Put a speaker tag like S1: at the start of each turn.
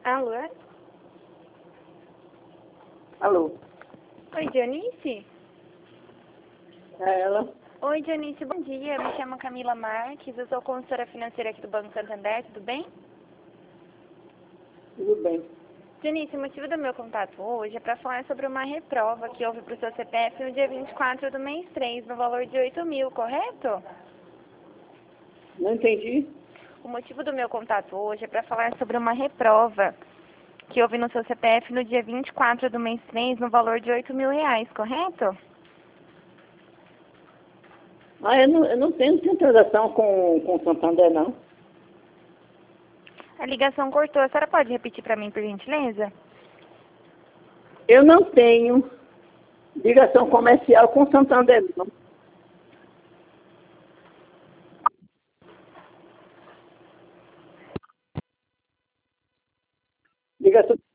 S1: Alô?
S2: Alô?
S1: Oi, Dionice?
S2: É ela?
S1: Oi, Dionice, bom dia. Me chamo Camila Marques, eu sou consultora financeira aqui do Banco Santander, tudo bem?
S2: Tudo bem.
S1: Dionice, o motivo do meu contato hoje é para falar sobre uma reprova que houve para o seu CPF no dia 24 do mês 3, no valor de 8.000, correto?
S2: Não entendi.
S1: O motivo do meu contato hoje é para falar sobre uma reprova que houve no seu CPF no dia 24 do mês 3, no valor de 8.000 reais, correto?
S2: Eu não tenho transação com o Santander, não.
S1: A ligação cortou. A senhora pode repetir para mim, por gentileza?
S2: Eu não tenho ligação comercial com o Santander, não. Ligação